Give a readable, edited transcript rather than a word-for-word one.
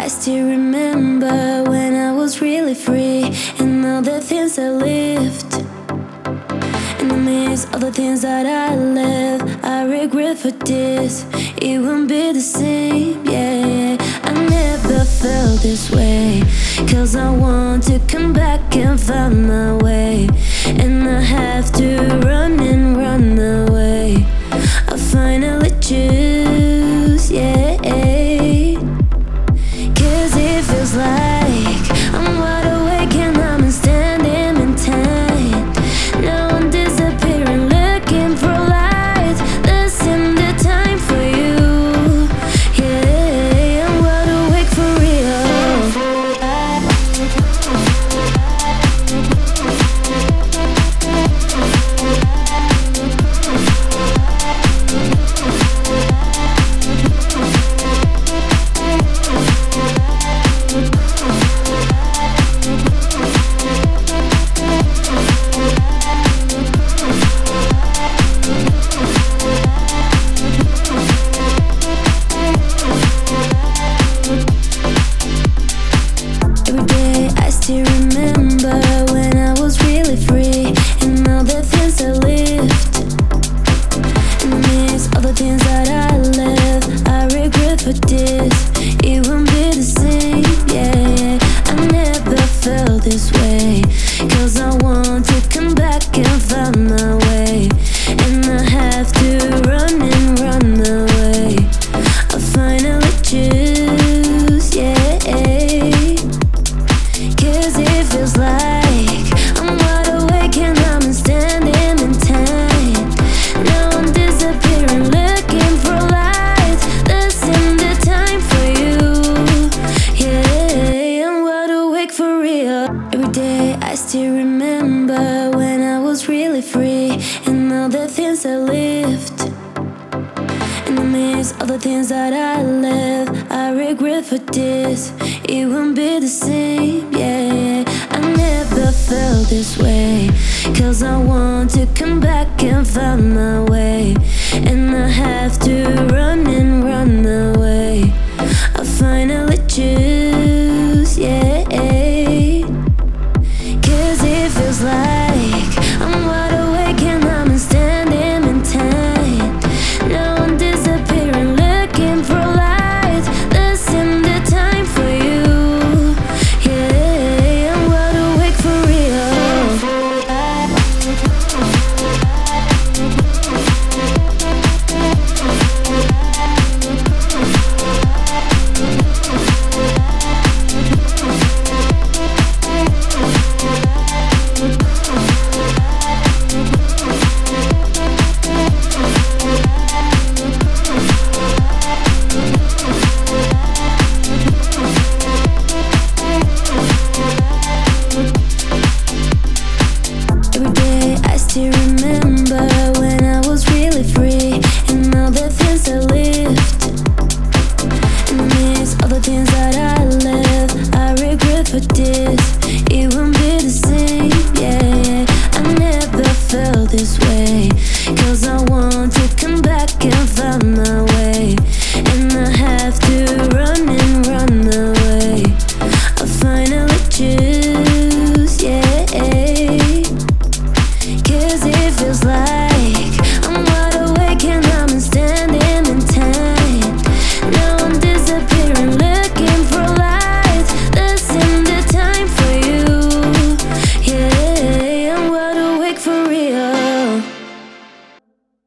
I still remember when I was really free and all the things I lived. In the midst of the things that I left, I regret for this. It won't be the same, yeah. I never felt this way, 'cause I want to come back and find my way. And I have to run and run away. I finally choose, yeah. 'Cause it feels like I'm wide awake and I'm standing in time. Now I'm disappearing, looking for light. Losing the time for you, yeah. I'm wide awake for real. I still remember when I was really free and all the things I lived. In the midst of the things that I left, I regret for this. It won't be the same, yeah. I never felt this way, 'cause I want to come back and find my way. And I have to run and run away. I finally choose, yeah. 'Cause it feels like I'm wide awake and I'm standing in time. Now I'm disappearing, looking for light. Losing the time for you, yeah. I'm wide awake for real. Every day I still remember when I was really free and all the things I lived. In the midst of the things that I left, I regret for this. It won't be the same, yeah. I never felt this way, 'cause I want to come back and find my way. And I have to run and